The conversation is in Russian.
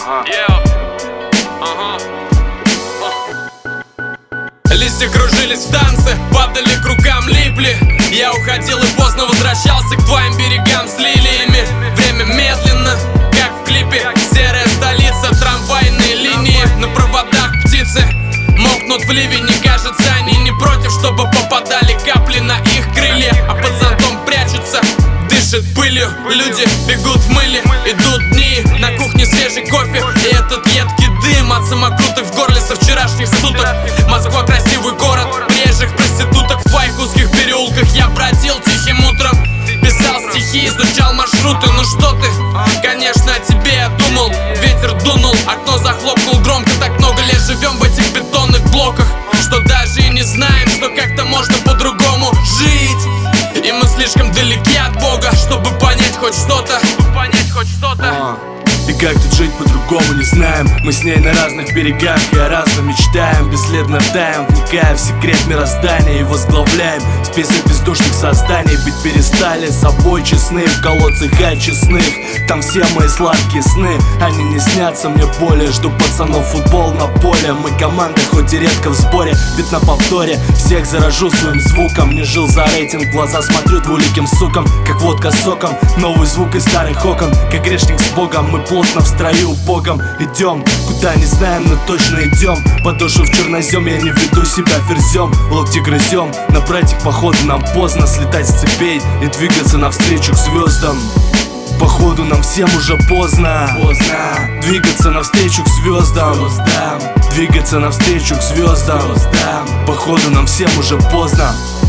Листья кружились в танце, падали к рукам, липли. Я уходил и поздно возвращался к твоим берегам с лилиями. Время медленно, как в клипе. Серая столица, трамвайные линии. На проводах птицы мокнут в ливень. И кажется, они не против, чтобы попадали капли на их крылья. А под зонтом прячутся, дышит пылью. Люди бегут в мыле, идут дни. На кухне свежий кофе и этот едкий дым от самокруток в горле со вчерашних суток. Москва красивый город, приезжих проституток. В твоих узких переулках я бродил тихим утром. Писал стихи, изучал маршруты. Ну что ты, конечно, о тебе я думал. Ветер дунул, окно захлопнул громко. Так много лет живем в этих бетонных блоках, что даже и не знаем, что как-то можно по-другому жить. И мы слишком далеки от Бога, чтобы понять хоть что-то. И как тут жить по-другому не знаем. Мы с ней на разных берегах и о разном мечтаем. Бесследно таем, вникая в секрет мироздания. И возглавляем список бездушных созданий. Ведь перестали с собой честны в колодцах очистных. Там все мои сладкие сны, они не снятся мне более. Жду пацанов, футбол на поле. Мы команда, хоть и редко в сборе, ведь на повторе всех заражу своим звуком. Не жил за рейтинг, в глаза смотрю двуликим сукам, как водка соком. Новый звук из старых окон, как грешник с Богом. Мы плотно в строю Богом идем, куда не знаем, но точно идем. Подошву в чернозем, я не веду себя ферзем. Локти грызем, на братик походу нам поздно. Слетать с цепей и двигаться навстречу к звездам. Походу нам всем уже поздно. Двигаться навстречу к звездам. Двигаться навстречу к звездам. Походу нам всем уже поздно.